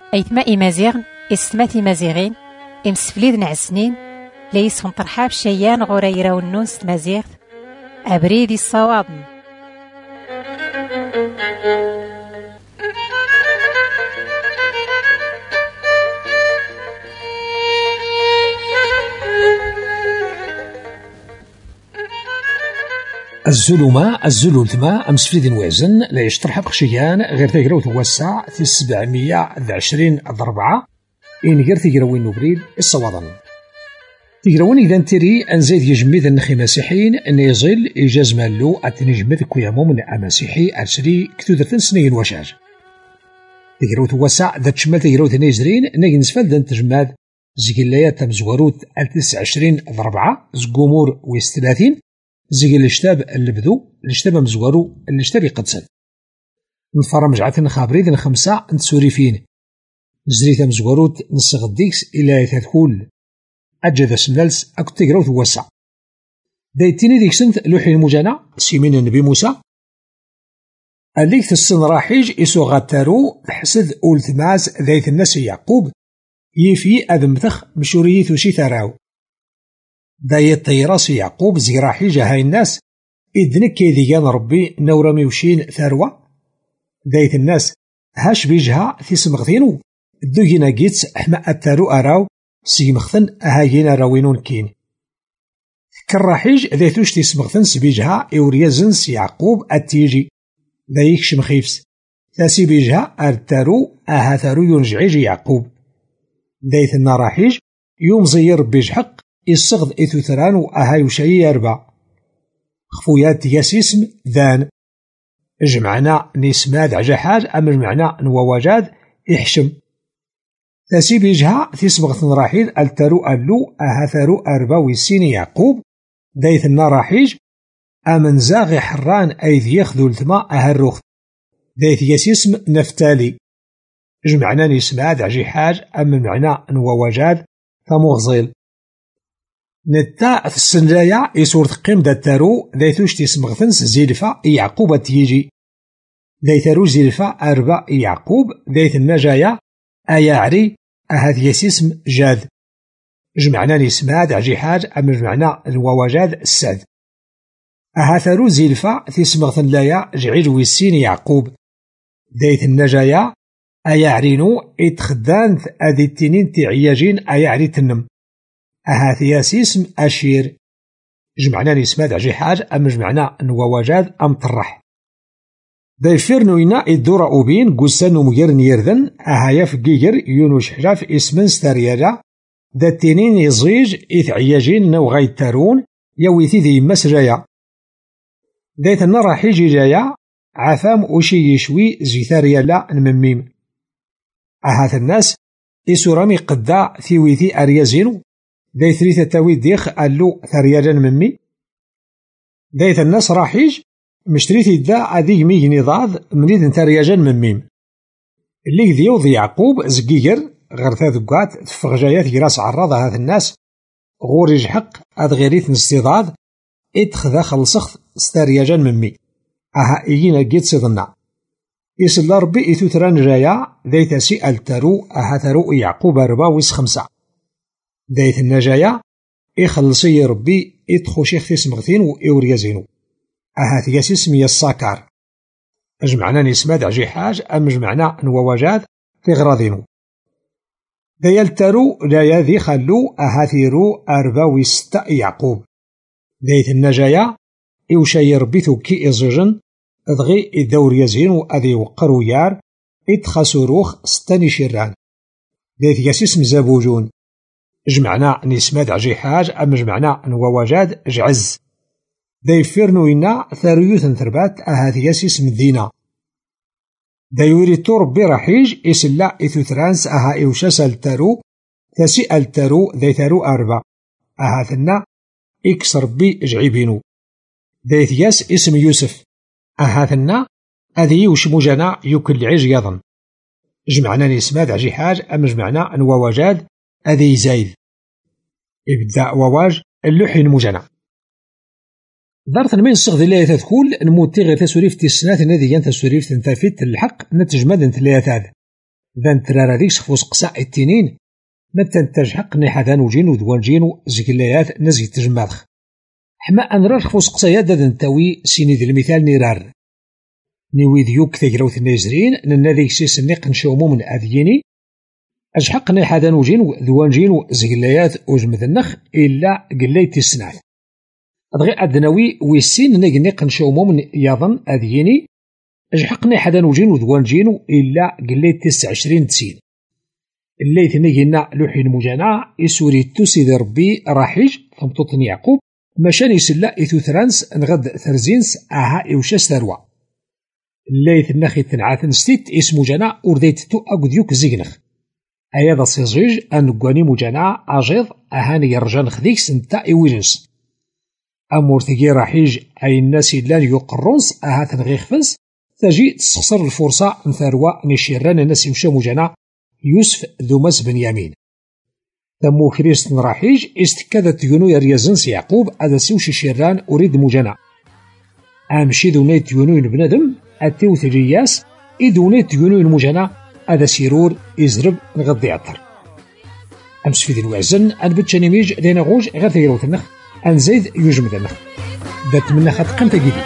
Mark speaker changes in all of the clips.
Speaker 1: أيتما إمازيغن إستماتي مازيغين إمسفليد نعسنين ليسهم طرحاب شيان غوريرا والنونس مازيغ أبريدي الصوابن.
Speaker 2: الزلومة الزلولتما أمسفليد نوازن لا يشترح بخشيان غير تقراو توسع في 724 إن غير تقراوين نوبريل الصوادن تقراوين إذا نتري أنزيد يجمد النخي مسيحيين أن يزيل إيجاز مالو أتنجمد كويامو من أمسيحي أرسلي كتودرتن سنين وشاج تقراو توسع ذا تشمال تقراو تنيزرين ناقي نسفل ذا تجماد زيقلايات تمزوروت 29/4 زقومور ويستلاثين زيق الاشتاب اللي بدو الاشتاب مزوارو الاشتاب يقدسن نفرمج عتن خابريد 5 نتسوريفين زريتا مزواروت نصغديكس إلا يتدخل أجد سنالس أكو تقراو توسع دايتيني ديك سنت لوحي المجانا سيمين النبي موسى الليك تسن راحيج إسو غاتارو حسد أولتماز ذايت الناس يعقوب يفي أذمتخ مشوريث وشي ثراو داية طيراس يعقوب زيراحي جهاي الناس إذنك كيدي كان ربي نورمي وشين ثروة داية الناس هاش بيجها في سمغثينو دوغينا جيتس حما أتارو أراو سيمغثن هايين راوينون كين كالراحيج ذايتوش تي سمغثن سبيجها إوريازنس يعقوب أتيجي دايك شمخيفس تاسي بيجها أرتارو أهاتارو ينجعيج يعقوب داية النراحيج يوم زير بيجحق يصغد إثوثران وأهاي وشي يربع خفويات ياسيسم ذان جمعنا نسماد عجحاج أما جمعنا نواواجاد إحشم تاسي بيجها تسبغث نراحيل التارو ألو أهاثارو أربا ويسيني يعقوب دايث النراحيج أمن زاغي حران أيذ يخذو الثما أهالروخ دايث ياسيسم نفتالي جمعنا نسماد عجحاج أما جمعنا نواواجاد فمغزيل نتا في السنجايا يسور تقيم دا التارو دايثوش تيسمغثنس زيلفا يعقوب تيجي دايثارو زيلفا أربا يعقوب دايث النجايا أيعري أهاد يسيسم جاد جمعنا نسماد عجي حاج أما جمعنا الواواجاد الساد أهاثارو زيلفا تيسمغثن لايا جعيج ويسين يعقوب دايث النجايا أيعرينو إتخدانث أذي التنين تعياجين أيعري تنم أهاثياسيسم أشير جمعنا نسماد عجي حاج أما جمعنا نواواجاد أم طرح دايفير نوينا الدورة أوبين قسان ومجرن يردن أهايا فقيقر يونوش حجاف اسمن ستاريالا دا التنين يزيج إث عياجين نو غايتارون يويثي ذي مسجايا دايت النرى حيجي جايا عثام وشي يشوي زيثاريالا نمميم أهاث الناس إسورامي قدا ثيويثي أريازينو دايت ثريثة تاوي ديخ ألو ثريالا نممي دايت الناس راحيج مشتريثي دا أذي ميجني ضاد منيد ثرياجا مميم اللي ذيوض يعقوب زقيقر غير ذقات تفغجايات جراس عراضة هذا الناس غور يجحق أذ غيريث نستضاد إتخذا خلصخ ستارياجا ممي أها إيجينا جيت صدنا يسلا ربي إثوثران جايا ذيث سئل تارو أها تارو يعقوب 4 و5 ذيث النجايا إخلصي ربي إتخو شيخ تسمغثين وإوريازينو أها ثياسي سمية الساكار أجمعنا نسماد عجي حاج أم جمعنا نواواجاد في غراضينو دايا التارو دايا ذي خلو أهاثيرو 4 و6 يعقوب دايث النجايا إوشاي ربيثو كي إزجن أضغي الدور يزين أذي وقرو يار إتخاسو روخ 6 شيران دايث ياسيسم زابوجون جمعنا نسماد عجي حاج أم جمعنا نواواجاد جعز دايفير نوينا ثاريوث ثربات أهاث ياسيسم الدينا دايوري ربي رحيج إسلا إثوثرانس أها إوشاس التارو تاسي التارو دايثارو 4 أهاثنا إكس ربي جعيبينو دايث ياس اسم يوسف أهاثنا أذي وشموجنا يوكل عيج يظن جمعنا نسماد عجي حاج أم جمعنا نواواجاد أذي زايد إبداء واواج اللوحي نموجنا دارت المين الصغد اللي تذكول نموتي غير تسوريف تسنات نادي ين تسوريف تنتافيت الحق نتجمد انت اللي ذا نترارا ديك سخفوس قساء التنين ما تنتجحق نحذان وجين ودوانجين زقلايات نزي تجماضخ حما أنرار خفوس قسايا دا نتاوي سيني ذي المثال نيرار نيوي ديوك تجروث النازرين ننا ديك سيس نيق نشومو من أذيني أجحق نحذان وجين ودوانجين زقلايات وجمذنخ إلا قليت السنات أدغي أدناوي ويسين نيق نشومو من يظن أذيني أجحقنا حدا نوجين ودوان جينو إلا قليت 29 تسين اللي ثنينا لوحي المجانع يسوري توسيد ربي راحيج ثمطوطن يعقوب مشان يسلا إثو ثرانس نغد ثرزينس أها إوشاس ثروا اللي ثنخي تنعاثن ستيت اسم مجانع ورديت تو أقديوك زيغنخ أيضا سيزيج أنقواني مجانع أجيض أهاني يرجان خديكس انتا إويجنس أمورتكي راحيج أي الناس اللان يقرونس أها تنغيخفنس تجي تستخسر الفرصة نثاروا نشيران الناس يمشى مجانا يوسف ذوماس بن يامين تمو كريست نراحيج استكادة تيونو يريزنس يعقوب هذا سيوشي شيران أريد مجانا أمشي دونيت يونو بنادم أتيو ثرياس إدونيت يونو المجانا هذا سيرور إزرب نغضي عطر أمس في ذي الوعزن أنبتشاني ميج دينا غوج غير تيروت النخ أنزيد يجمد النخ دات منا خد قمت جديد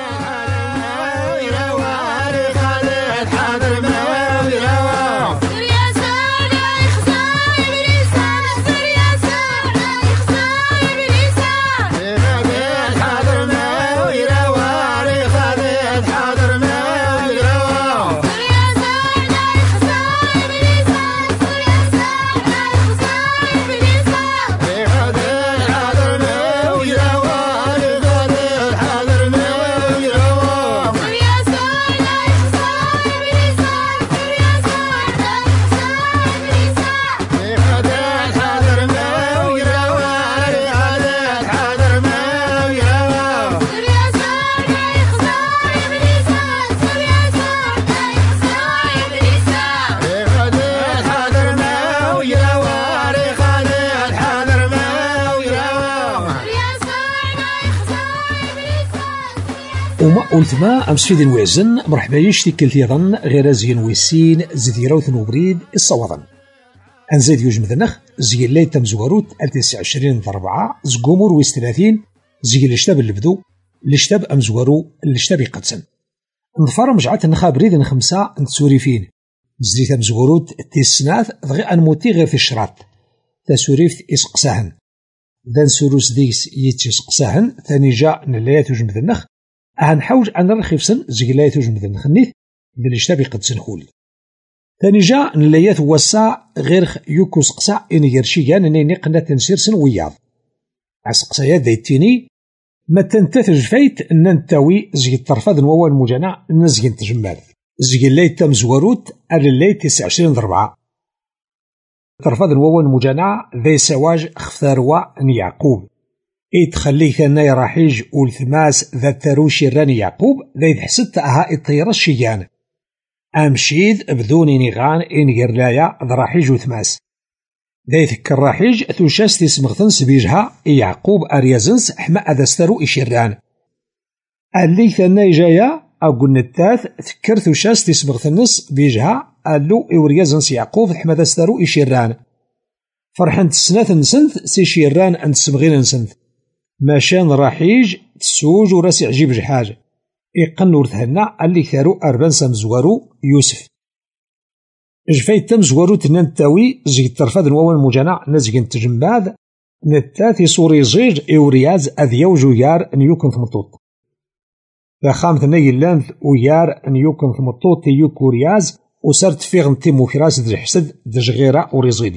Speaker 2: وما قلت ما أمس في ذي الوزن مرحبا يشتي كلت يظن غير زين ويسين زديرة وثنوبريد الصوضن أنزيد يوجم ذنخ زي الليل تمزوروت 29 ضربعة زقومور ويس 30 زي الاشتاب اللي بدو الاشتاب أمزورو الاشتاب يقدسن نظفر مجعات نخابريد نخمسة نتسوري فين زي تمزوروت تيسناث ضغي أنموتي غير في الشراط تسوريفت إسقساهن ذا نسوروس ديس يتسقساهن ثاني جاء نلايات يوجم ذنخ هنحوج أن نرخفسن زقلايات وجمد النخنيث بالاشتاب يقدسن خول ثاني جاء نلايات وسع غير يوكوس قسع إن يرشيان إن نقنا تنسيرسن وياض عسقسايات دايتيني ما تنتثج فايت أن ننتوي زي الطرفاد نووى المجانع نزقين تجمال زقلايات تمزوروت الليل 29 ضربعة الطرفاد نووى المجانع ذي سواج اختاروا يعقوب تخلي ثنا راحيج والثماس ذا تروشي راني يعقوب ذا يحسد أها الطيرة الشيان أمشيد بدون نغان إن يرلايا ذا راحيج وثماس ذا يذكر راحيج ثوشاس تسمغثنس بيجها يعقوب أريازنس حما أذا سترو إشيران اللي ثنا جايا أقول نتاث ذكر ثوشاس تسمغثنس بيجها ألو إوريازنس يعقوب حما أذا سترو إشيران فرحان تسناث نسنث سيشيران أن تسمغين نسنث ماشان راحيج تسوج وراسي عجيب جحاج إقن ورثهنا اللي ثارو أربان سمزوارو يوسف جفايت تمزوارو تنانتاوي زي الترفاد نواوان مجانع نزقن تجمباد نتاثي صوري زيج إورياز أذيو جويار أن يوكن ثمطوط فخامت ناي اللانث ويار أن يوكن ثمطوط يوكو رياز وسرت فيغن تيمو فراس دجحسد دجغيرا وريزيد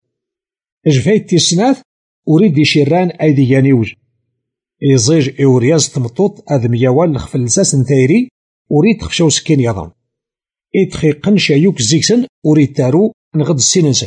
Speaker 2: جفايت تيسناث أريد يشيران أيدي يانيوج يزيج إورياز تمطوط أذ ميوال لخفل لساس نتايري أريد خفشو سكين يضان إدخيقن شايوك زيكسن أريد تارو نغد السيننسن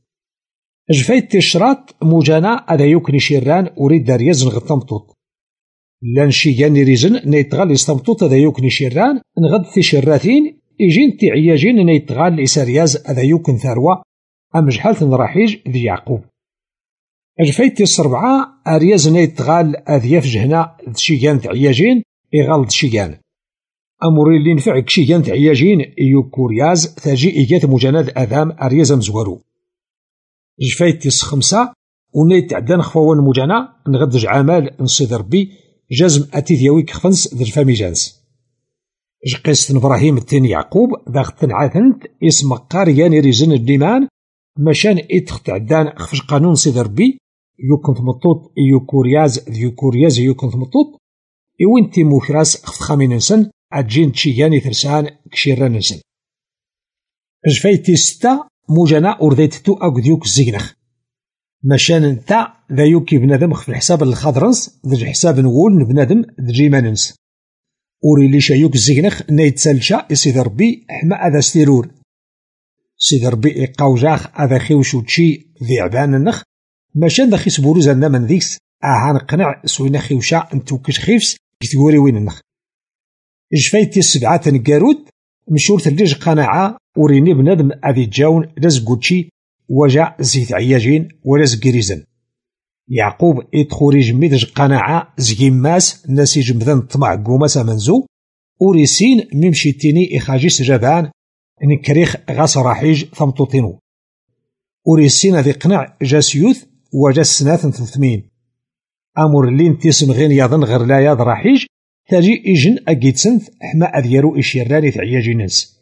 Speaker 2: جفايت تشرات موجانا أذا يوكني شيران أريد دارياز نغد تمطوط لان شيان ريزن نيتغال يستمطوط أذا يوكني شيران نغد تشراتين إجين تعياجين نيتغال إسارياز أذا يوكن ثاروا أمجحال نراحيج ذي يعقوب الفايت السربعة أرياز نيتغال أذياف جهنا دشيغان تعياجين إغال دشيغان أموري اللي نفع كشيان تعياجين إيو كورياز تاجي إيجات مجاند أذام أريزا مزوارو جفايت تيس 5 ونيت تعدان خفوان مجانا نغدج عمال نصيد ربي جازم أتي دياويك خفنس ذا الفاميجانس جقيست إبراهيم التاني يعقوب ذاغتن عاثنت اسم قاريان ريزن الديمان مشان إتخ تعدان خفش قانون صيد ربي يو كنت مطوط إيو كورياز ذيو كورياز يو كنت مطوط إيوين تيمو كراس خفت خامين نسن أجين تشياني ثرسان كشيران نسن جفايتي 6 موجانا أرديتتو أقديوك الزينخ مشان انتا ذا يوكي بنادم في الحساب الخضرنس ذا حساب نقول بنادم ذا جيماننس أوري لي شايوك الزينخ نيتسالشا سيدي ربي حما أذا ستيرور سيدي ربي إقاوجاخ أذا خيوشو تشي ذي عبان النخ مشان ذا خيس بوروزا من ذيكس هنقنع سوينا خيوشا انتو كش خيفس كتوري وين النخ جفايتي 7 تنقارود مشورت الليج قناعة وريني بنادم أذي جاون لازقوتشي وجا زيت عياجين ولا زقريزن يعقوب إدخوري جميدج قناعة زقيماس ناسي جمذن طمع قوماسا منزو وريسين ممشيتيني إخاجي سجابان نكريخ غاس راحيج ثمطوطينو وريسين ذي قناع جاسيوث وجا سنات 300 أمور لين تيسم غين يظن غير لا ياض راحيج تاجي إجن أجيتسنث حما أذيرو إشيراني تعياجي ناس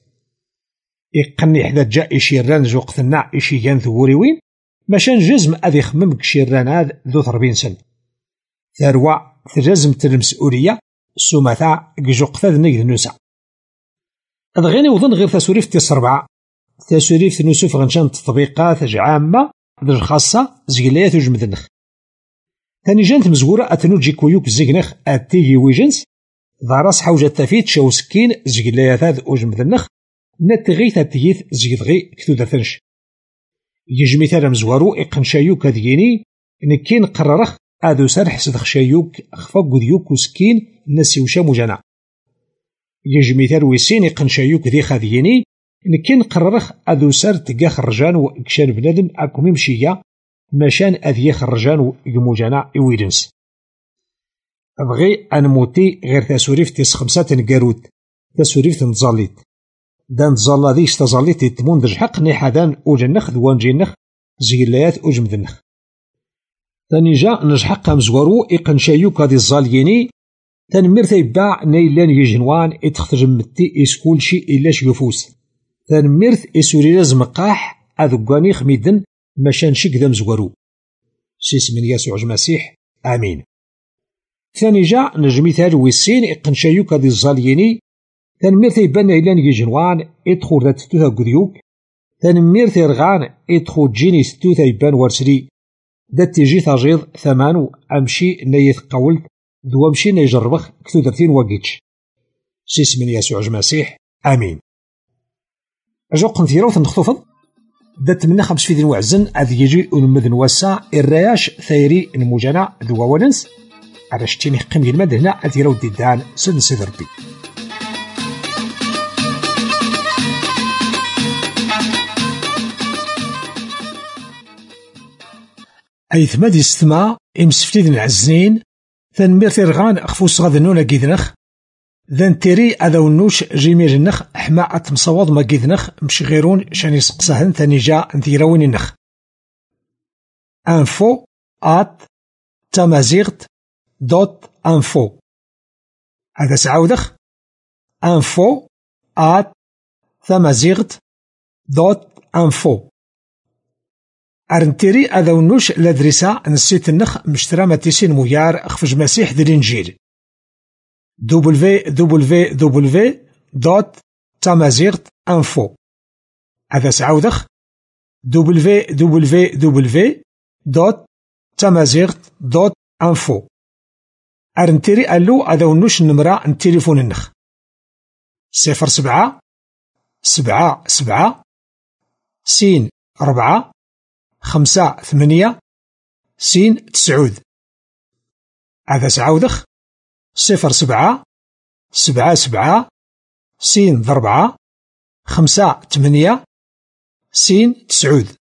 Speaker 2: إقني حدا جاء إشيران زوقتنا إشيان ثوريوين ماشان جزم أذي خمم كشيران هذا ذو 40 سن ثروة تجزم المسؤولية سومثا جوقتا ذنيك نوسا أدغيني وظن غير تسوريف تيس 4 تسوريف نوسوف غنشان تطبيقات عامة ذو خاصة زقليات وجمذنخ ثاني جانت مزورة أتنو جيكويوك زيغنخ أتيجي ويجنس ذا راس حوجة تافيت شاو سكين زقليات هذا وجمذنخ نتغي تاتيث زيدغي كتو دثنش يجمي ثالا مزوارو إقن شايوك هذيني نكين قررخ أذو سرح سدخ شايوك أخفاق ذيوك وسكين نسي وشا مجانا يجمي ثال ويسين إقن شايوك ذي خذيني نكين قررخ أذو سر تقا خرجان وإكشان بنادم أكو ممشية مشان أذي خرجان وإجموجانا إويدنس أبغي أنموتي غير تاسوريف تيس 5 تنقاروت تاسوريف تنظاليت دان تظل ذيش تظليت تمون درج حق نحادان أوجنخ ذوان جينخ زيلايات أوجمذنخ ثاني جا نجحق مزورو إقن شايوك هذي الظاليني تنمير تيباع نيلان يجنوان إتخرج متي إسكول شي إلاش يفوس تنميرت إسوري لازم قاح أذقاني خميدن مشان شك ذا مزورو سيس من يسوع المسيح آمين ثاني جا نجمي ثال ويسين إقن شايوك هذي الظاليني تنمير تيبان إلان يجنوان إدخو ذات ستوثا قديوك تنمير تيرغان إدخو جيني ستوثا يبان ورسلي ذات تيجي تجيض ثمانو أمشي نيث قولت دو أمشي نيجربخ كتو درتين وقيتش سيس من يسوع المسيح آمين أجو قنثيروث نخطوفض ذات منا 5 في ذي وعزن أذ يجي ونمذن وسع الرياش ثيري المجانا ذو وننس على شتيني قيم المد هنا أذيرو ديدان سن سيد ربي أيث مادي استماع إمسفتيد العزنين ثنمير تيرغان أخفوس غاذنونا كيدنخ ذن تيري أذا ونوش جيمير النخ حما أتمصوض ما كيدنخ مش غيرون شان يسقسهن ثاني جا نثيراوين النخ info@tamazight.info هذا سعودخ info@tamazight.info أرنتيري أذا ونوش لادريسا نسيت النخ مشترى ماتيسين مويار أخفج مسيح دي الإنجيل www.tamazight.info هذا سعودخ www.tamazight.info أرنتيري ألو أذا ونوش النمرة التليفون النخ 07 77 4 5 8 9 هذا سعودخ 07 77 4 5 8 9